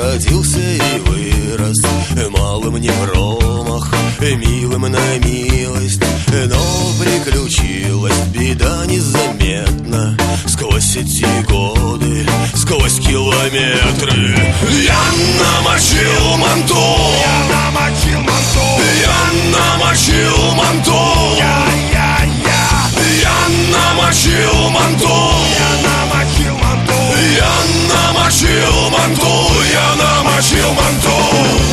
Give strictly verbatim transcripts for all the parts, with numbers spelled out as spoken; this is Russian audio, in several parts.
родился и вырос, малым не в ромах, милым на милость. Но приключилась беда незаметно сквозь эти годы, сквозь километры. Я намочил манту, Я намочил манту, я намочил манту, я, я, я, я намочил манту, я намочил манту, я намочил манту, я намочил манту.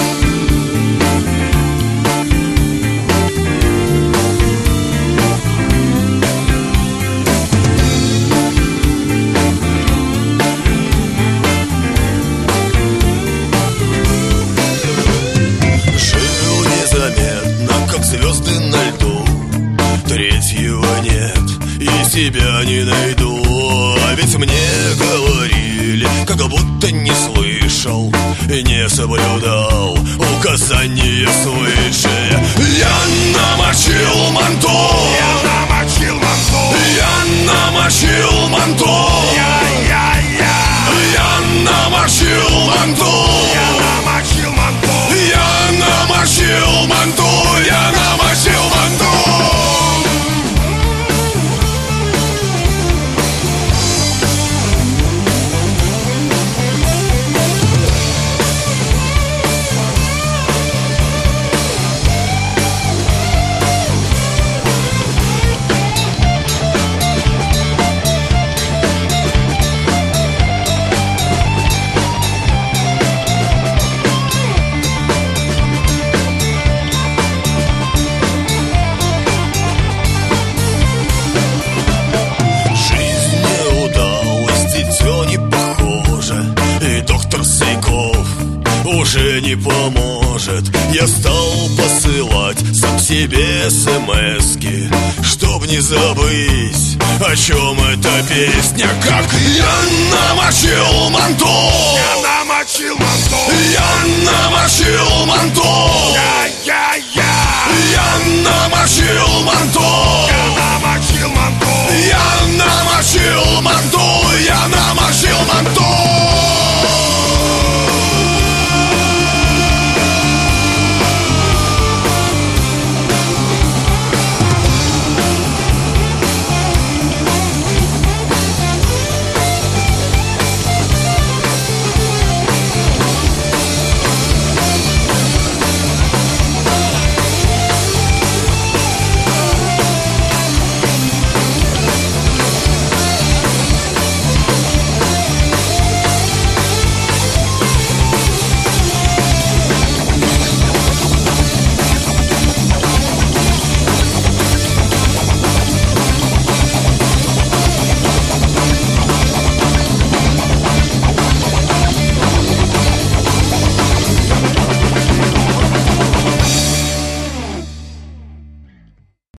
Звезды на льду, третьего нет, и себя не найду. А ведь мне говорили, как будто не слышал, не соблюдал указания свыше. Я намочил манту, я намочил манту, я намочил манту, я, я, я, я намочил манту, я намочил манту, я намочил манту, я намочил манту. Уже не поможет. Я стал посылать сам себе смс-ки, чтоб не забыть, о чем эта песня. Как я намочил манту, я намочил манту, я намочил манту,